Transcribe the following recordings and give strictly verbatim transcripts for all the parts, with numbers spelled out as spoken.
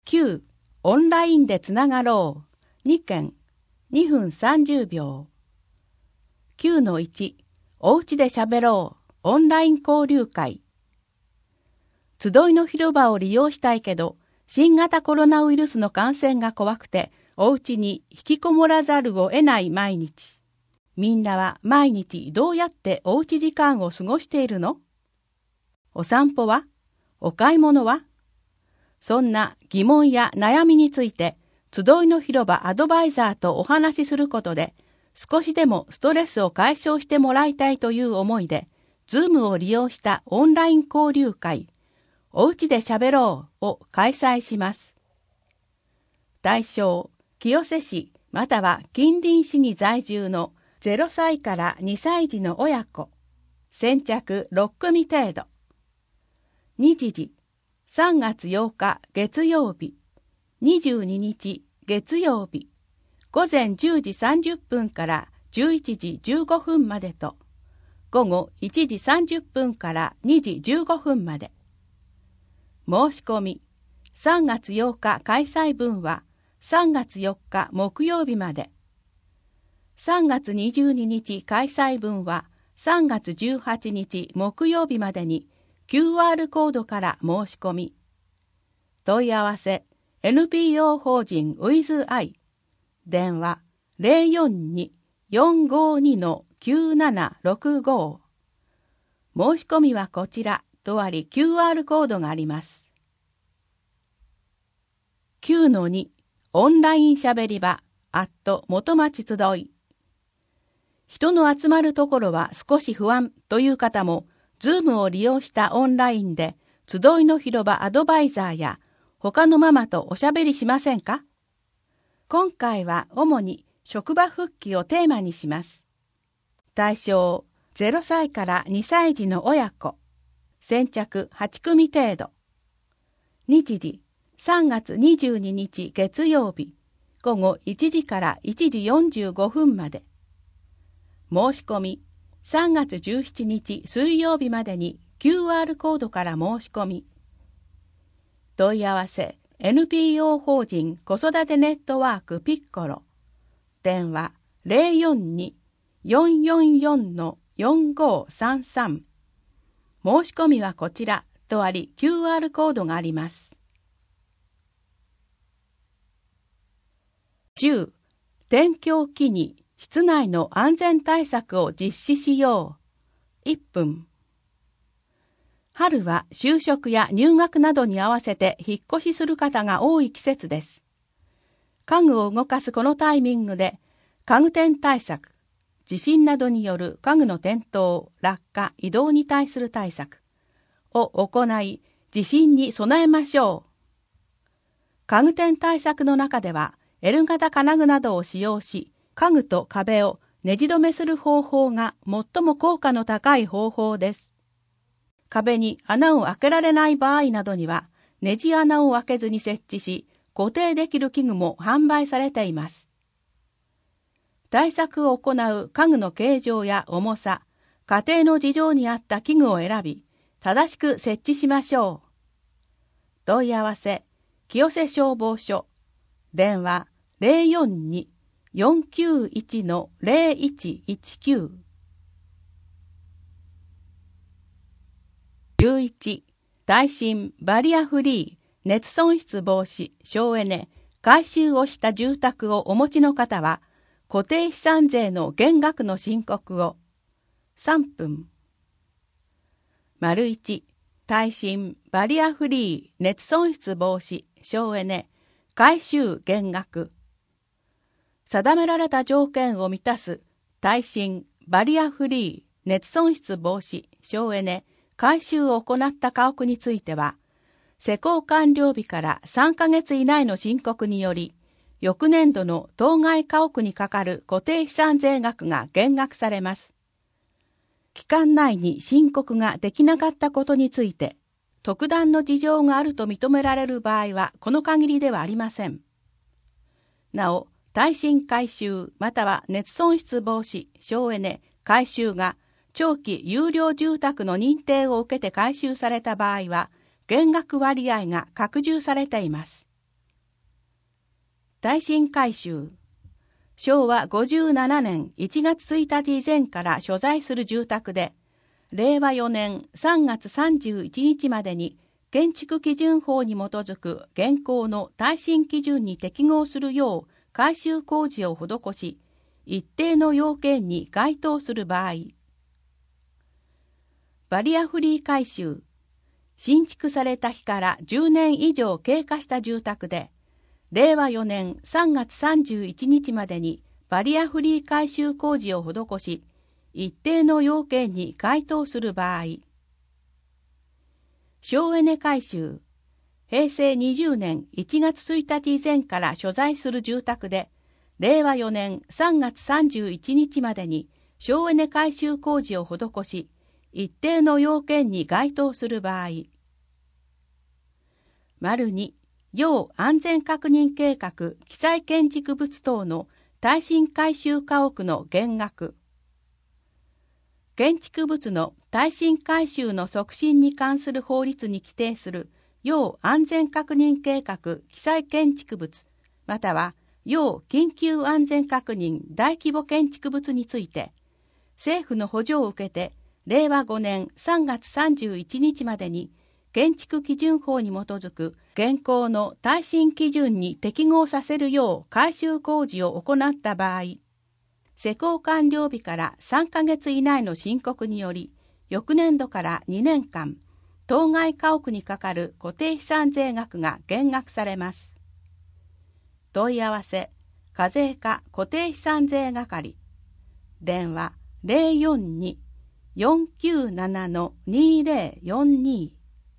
きゅう、オンラインでつながろう。にけん、にふんさんじゅうびょう。きゅうのいち、おうちでしゃべろう。オンライン交流会。集いの広場を利用したいけど、新型コロナウイルスの感染が怖くて、おうちに引きこもらざるを得ない毎日。みんなは毎日どうやっておうち時間を過ごしているの？お散歩は？お買い物は？そんな疑問や悩みについて、集いの広場アドバイザーとお話しすることで、少しでもストレスを解消してもらいたいという思いで、ズームを利用したオンライン交流会、おうちでしゃべろうを開催します。対象、清瀬市または近隣市に在住のゼロさいからにさい児の親子、先着ろっくみ程度。日時、さんがつようか月曜日、にじゅうににち月曜日、ごぜんじゅうじさんじゅっぷんからじゅういちじじゅうごふんまでと、ごごいちじさんじゅっぷんからにじじゅうごふんまで。申し込み、さんがつようか開催分はさんがつよっか木曜日まで。さんがつにじゅうににち開催分はさんがつじゅうはちにち木曜日までに キューアール コードから申し込み。問い合わせ エヌピーオー 法人 ウィズアイ 電話 ゼロよんに よんごに きゅうななろくご 申し込みはこちらとあり キューアール コードがあります。きゅうのに オンラインしゃべり場アット元町集い。人の集まるところは少し不安という方も、ズームを利用したオンラインで集いの広場アドバイザーや他のママとおしゃべりしませんか？今回は主に職場復帰をテーマにします。対象、ゼロさいからにさい児の親子、先着はちくみ程度。日時、さんがつにじゅうににち月曜日、ごごいちじからいちじよんじゅうごふんまで。申し込み、さんがつじゅうしちにち水曜日までに キューアール コードから申し込み。問い合わせ エヌピーオー 法人子育てネットワークピッコロ。電話 ゼロよんに よんよんよん よんごさんさん。申し込みはこちらとあり キューアール コードがあります。じゅう. 天気を機に室内の安全対策を実施しよう。いっぷん。春は就職や入学などに合わせて引っ越しする方が多い季節です。家具を動かすこのタイミングで、家具転対策、地震などによる家具の転倒、落下、移動に対する対策を行い、地震に備えましょう。家具転対策の中では、L 型金具などを使用し、家具と壁をねじ止めする方法が最も効果の高い方法です。壁に穴を開けられない場合などには、ネジ穴を開けずに設置し、固定できる器具も販売されています。対策を行う家具の形状や重さ、家庭の事情に合った器具を選び、正しく設置しましょう。問い合わせ、清瀬消防署、電話 ゼロよんに よんきゅういち ゼロいちいちきゅう。じゅういち. 耐震バリアフリー熱損失防止省エネ改修をした住宅をお持ちの方は固定資産税の減額の申告を。さんぷん。丸いち. 耐震バリアフリー熱損失防止省エネ改修減額。定められた条件を満たす耐震バリアフリー熱損失防止省エネ改修を行った家屋については、施工完了日からさんかげつ以内の申告により、翌年度の当該家屋にかかる固定資産税額が減額されます。期間内に申告ができなかったことについて、特段の事情があると認められる場合はこの限りではありません。なお、耐震改修または熱損失防止省エネ改修が長期優良住宅の認定を受けて改修された場合は、減額割合が拡充されています。 耐震改修。しょうわごじゅうななねんいちがつついたち以前から所在する住宅で、れいわよねんさんがつさんじゅういちにちまでに建築基準法に基づく現行の耐震基準に適合するよう改修工事を施し、一定の要件に該当する場合、バリアフリー改修。新築された日からじゅうねん以上経過した住宅で、れいわよねんさんがつさんじゅういちにちまでにバリアフリー改修工事を施し、一定の要件に該当する場合、省エネ改修。へいせいにじゅうねんいちがつついたち以前から所在する住宅で、れいわよねんさんがつさんじゅういちにちまでに省エネ改修工事を施し、一定の要件に該当する場合、丸に、要安全確認計画記載建築物等の耐震改修家屋の減額。建築物の耐震改修の促進に関する法律に規定する要安全確認計画記載建築物または要緊急安全確認大規模建築物について、政府の補助を受けてれいわごねんさんがつさんじゅういちにちまでに建築基準法に基づく現行の耐震基準に適合させるよう改修工事を行った場合、施工完了日からさんかげつ以内の申告により、翌年度からにねんかん、当該家屋にかかる固定資産税額が減額されます。問い合わせ、課税課固定資産税係。電話ゼロよんに よんきゅうなな にゼロよんに。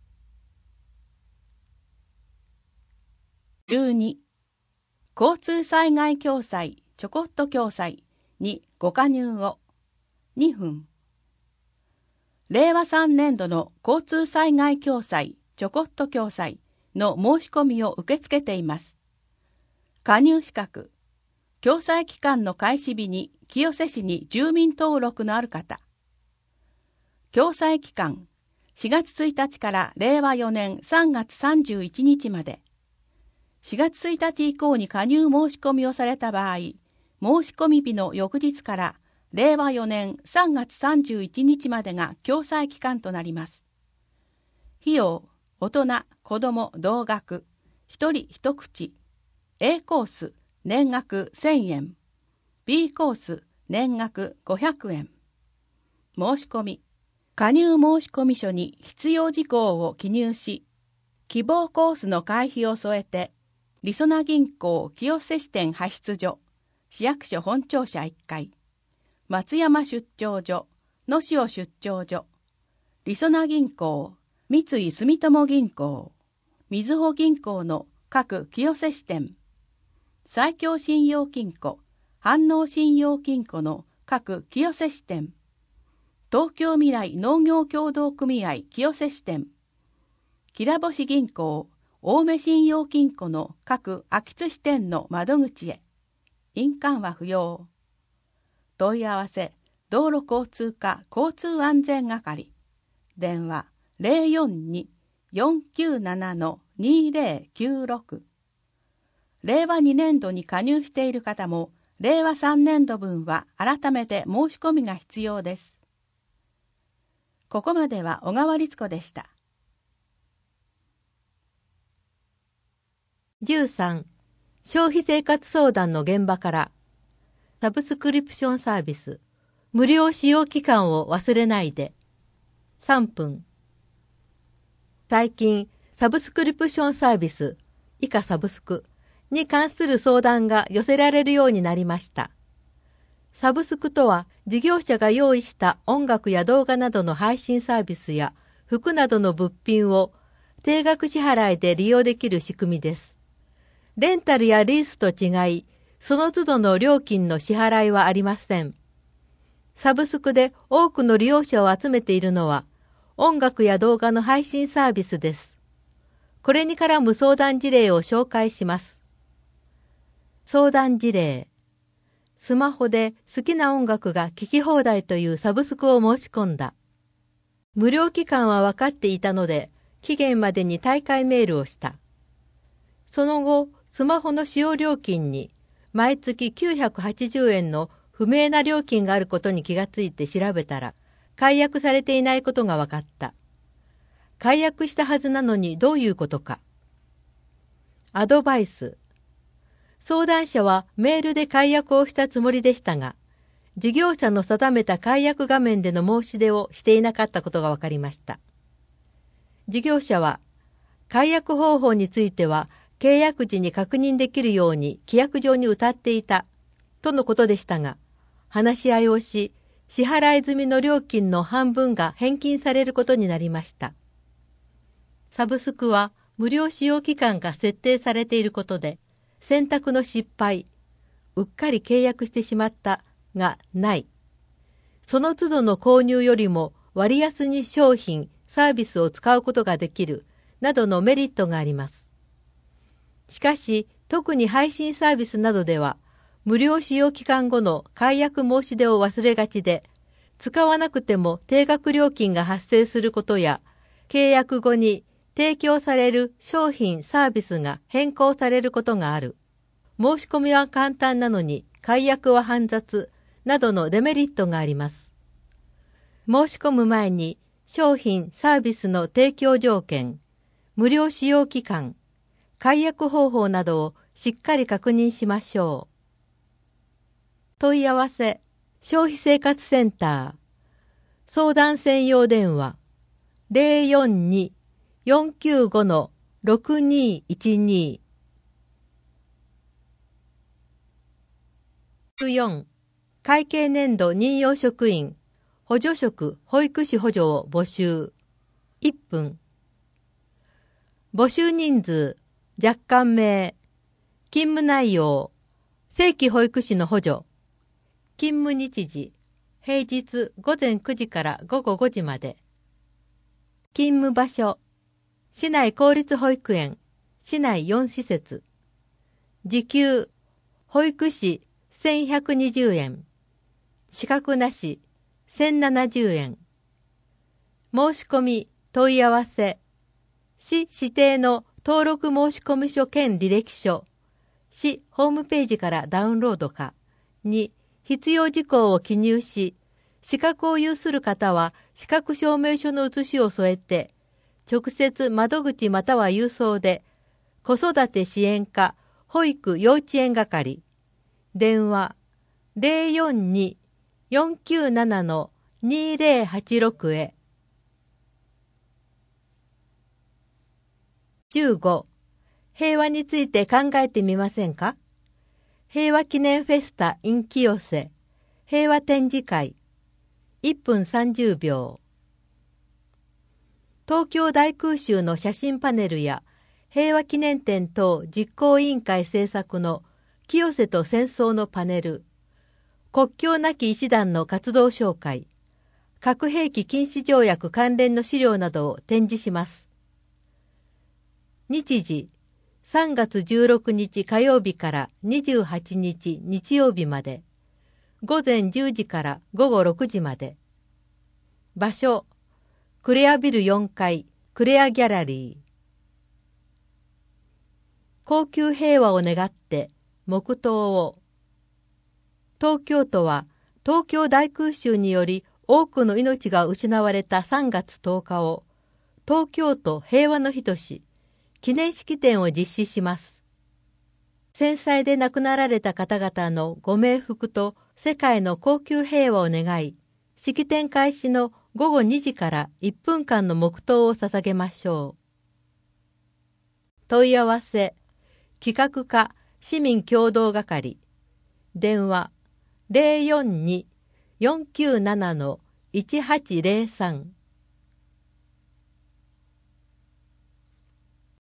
じゅうに、交通災害共済ちょこっと共済にご加入を。にふん。れいわさんねんどの交通災害共済ちょこっと共済の申し込みを受け付けています。加入資格。共済期間の開始日に清瀬市に住民登録のある方。共済期間しがつついたちかられいわよねんさんがつさんじゅういちにちまで。しがつついたち以降に加入申し込みをされた場合、申し込み日の翌日かられいわよねんさんがつさんじゅういちにちまでが共済期間となります。費用、大人、子ども同額、一人一口。A コース、年額せんえん。B コース、年額ごひゃくえん。申し込み。加入申込書に必要事項を記入し、希望コースの会費を添えて、りそな銀行清瀬支店派出所、市役所本庁舎いっかい、松山出張所、野潮出張所、りそな銀行、三井住友銀行、みずほ銀行の各清瀬支店、埼京信用金庫、飯能信用金庫の各清瀬支店、東京未来農業協同組合清瀬支店、きらぼし銀行、青梅信用金庫の各秋津支店の窓口へ。印鑑は不要。問い合わせ、道路交通課交通安全係。電話ゼロよんに よんきゅうなな にゼロきゅうろく。れいわにねんどに加入している方も、れいわさんねんどぶんは改めて申し込みが必要です。ここまでは小川律子でした。 じゅうさん、消費生活相談の現場から。サブスクリプションサービス、無料使用期間を忘れないで。さんぷん。最近、サブスクリプションサービス、以下サブスクに関する相談が寄せられるようになりました。サブスクとは、事業者が用意した音楽や動画などの配信サービスや服などの物品を定額支払いで利用できる仕組みです。レンタルやリースと違い、その都度の料金の支払いはありません。サブスクで多くの利用者を集めているのは、音楽や動画の配信サービスです。これに絡む相談事例を紹介します。相談事例。スマホで好きな音楽が聴き放題というサブスクを申し込んだ。無料期間は分かっていたので、期限までに退会メールをした。その後、 スマホの使用料金に毎月きゅうひゃくはちじゅうえんの不明な料金があることに気がついて調べたら、解約されていないことが分かった。解約したはずなのにどういうことか。アドバイス。相談者はメールで解約をしたつもりでしたが、事業者の定めた解約画面での申し出をしていなかったことが分かりました。事業者は、解約方法については契約時に確認できるように規約上に謳っていたとのことでしたが、話し合いをし、支払い済みの料金の半分が返金されることになりました。サブスクは無料使用期間が設定されていることで、選択の失敗、うっかり契約してしまったがない。その都度の購入よりも割安に商品、サービスを使うことができるなどのメリットがあります。しかし、特に配信サービスなどでは、無料使用期間後の解約申し出を忘れがちで、使わなくても定額料金が発生することや、契約後に提供される商品・サービスが変更されることがある。申し込みは簡単なのに解約は煩雑などのデメリットがあります。申し込む前に商品・サービスの提供条件、無料使用期間、解約方法などをしっかり確認しましょう。問い合わせ、消費生活センター、相談専用電話、ゼロよんに よんきゅうご ろくにいちに。よん. 会計年度任用職員、補助職保育士補助を募集。いっぷん。募集人数、若干名、勤務内容、正規保育士の補助、勤務日時、平日午前くじから午後ごじまで。勤務場所、市内公立保育園、市内よん施設。時給、保育士せんひゃくにじゅうえん、資格なしせんななじゅうえん。申し込み、問い合わせ、市指定の登録申込書兼履歴書、市ホームページからダウンロードかに必要事項を記入し、資格を有する方は資格証明書の写しを添えて、直接窓口または郵送で、子育て支援課保育幼稚園係、電話ゼロよんに よんきゅうなな にゼロはちろく へ。じゅうご. 平和について考えてみませんか？平和記念フェスタ in 清瀬平和展示会いっぷんさんじゅうびょう。東京大空襲の写真パネルや平和記念展等実行委員会制作の清瀬と戦争のパネル、国境なき医師団の活動紹介、核兵器禁止条約関連の資料などを展示します。日時、さんがつじゅうろくにち火曜日からにじゅうはちにち日曜日まで、ごぜんじゅうじからごごろくじまで。場所、クレアビルよんかい、クレアギャラリー。恒久平和を願って黙祷を。東京都は東京大空襲により多くの命が失われたさんがつとおかを東京都平和の日とし、記念式典を実施します。戦災で亡くなられた方々のご冥福と世界の恒久平和を願い、式典開始のごごにじからいっぷんかんの黙祷を捧げましょう。問い合わせ、企画課市民協同係、電話ゼロよんに よんきゅうなな いちはちゼロさん。